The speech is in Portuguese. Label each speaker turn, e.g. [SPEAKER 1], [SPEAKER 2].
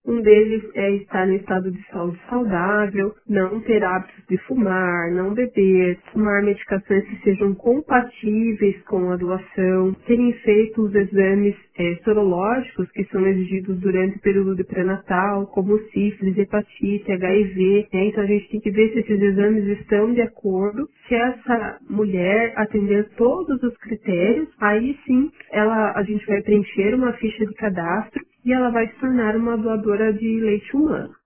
[SPEAKER 1] Um deles é estar no estado de saúde saudável, não ter hábitos de fumar, não beber, tomar medicações que sejam compatíveis com a doação, terem feito os exames sorológicos que são exigidos durante o período de pré-natal, como sífilis, hepatite, HIV. Então a gente tem que ver se esses exames estão de acordo. Se essa mulher atender todos os critérios, aí sim a gente vai preencher uma ficha de cadastro e ela vai se tornar uma doadora de leite humano.